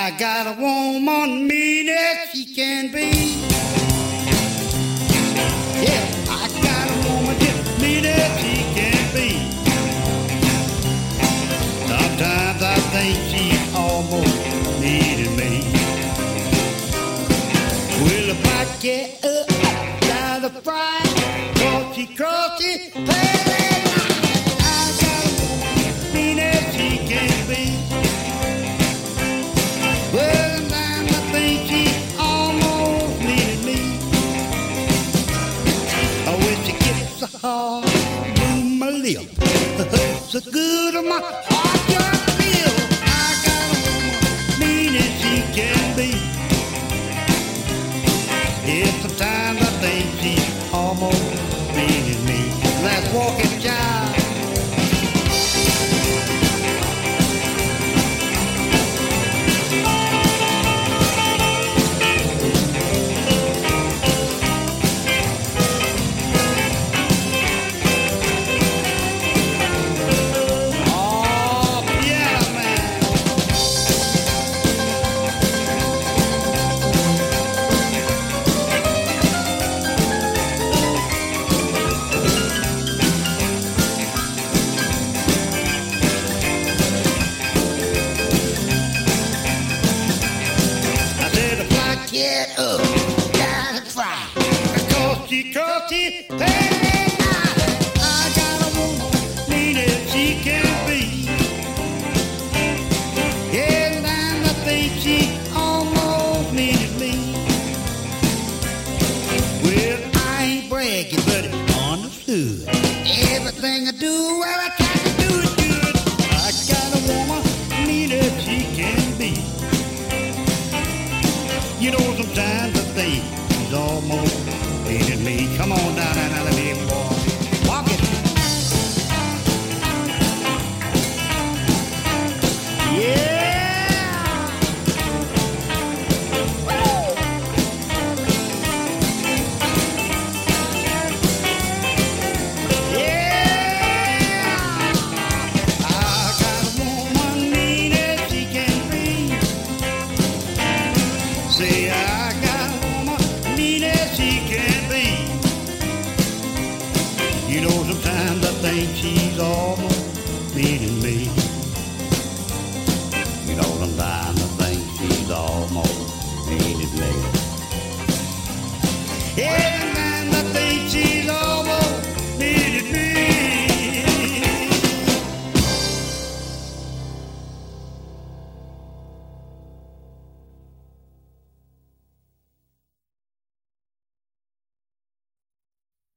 I got a woman mean as she can be. Yeah, I got a woman just mean as she can be. Sometimes I think she almost needed me. Well, if I get up down the fry, cause she crosses pale line. I got a woman mean as she can be. Well, sometimes I think she almost needed me. Oh, when she gets so hard, bloom my lip, so good on my